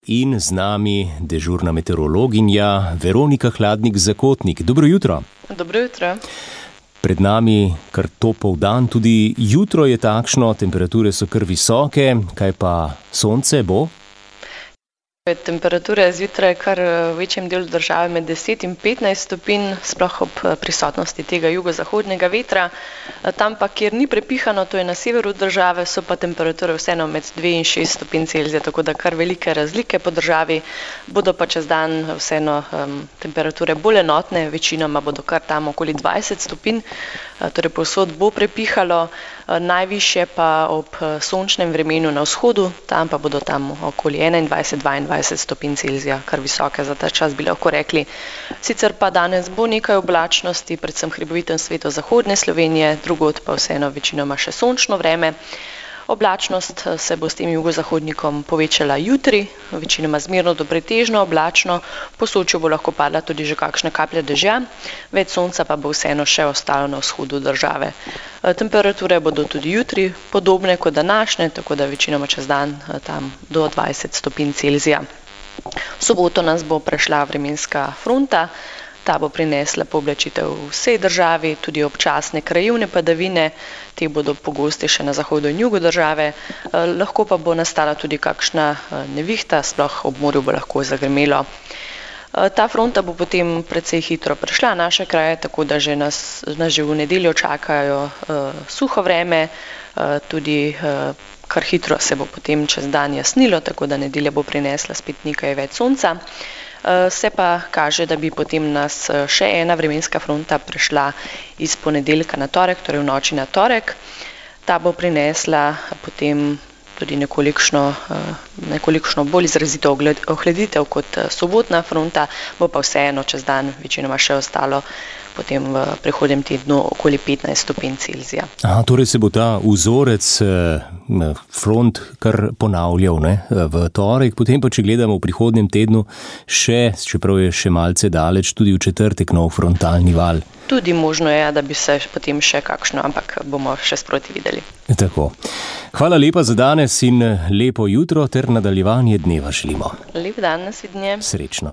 In z nami dežurna meteorologinja Veronika Hladnik-Zakotnik. Dobro jutro. Dobro jutro. Pred nami kar topel dan, tudi jutro je takšno, temperature so kar visoke, kaj pa sonce bo? Temperature zjutraj kar v večjem delu države med 10 in 15 stopinj, sploh ob prisotnosti tega jugozahodnega vetra. Tam pa, kjer ni prepihano, to je na severu države, so pa temperature vseeno med 2 in 6 stopinj Celzija, tako da kar velike razlike po državi. Bodo pa čez dan vseeno temperature bolj enotne, večinoma bodo kar tam okoli 20 stopinj, torej povsod bo prepihalo. Najvišje pa ob sončnem vremenu na vzhodu, tam pa bodo tam okoli 21-22 stopinj Celzija, kar visoke za ta čas bi lahko rekli. Sicer pa danes bo nekaj oblačnosti, predvsem v hribovitem svetu zahodne Slovenije, drugod pa vseeno večinoma še sončno vreme. Oblačnost se bo s tem jugozahodnikom povečala jutri, večinoma zmerno do pretežno oblačno, po Sočju bo lahko padla tudi že kakšna kaplja dežja, več sonca pa bo vseeno še ostalo na vzhodu države. Temperature bodo tudi jutri podobne kot današnje, tako da večinoma čez dan tam do 20 stopinj Celzija. V soboto nas bo prešla vremenska fronta. Ta bo prinesla pooblačitev v vsej državi, tudi občasne krajevne padavine, te bodo pogostejše na zahodu in jugu države, lahko pa bo nastala tudi kakšna nevihta, sploh ob morju bo lahko zagrmelo. Ta fronta bo potem precej hitro prišla na naše kraje, tako da nas že v nedeljo čakajo suho vreme, tudi kar hitro se bo potem čez dan jasnilo, tako da nedelja bo prinesla spet nekaj več sonca. Se pa kaže, da bi potem nas še ena vremenska fronta prešla iz ponedeljka na torek, torej v noči na torek. Ta bo prinesla potem tudi nekolikšno bolj izrazito ohladitev kot sobotna fronta, bo pa vseeno čez dan večinoma še ostalo potem v prihodnjem tednu okoli 15 stopinj Celzija. Torej se bo ta vzorec front kar ponavljal, ne? V torek, potem pa če gledamo v prihodnjem tednu še, čeprav je še malce daleč, tudi v četrtek nov frontalni val. Tudi možno je, da bi se potem še kakšno, ampak bomo še sproti videli. Tako. Hvala lepa za danes in lepo jutro ter nadaljevanje dneva želimo. Lep dan, nasvidenje. Srečno.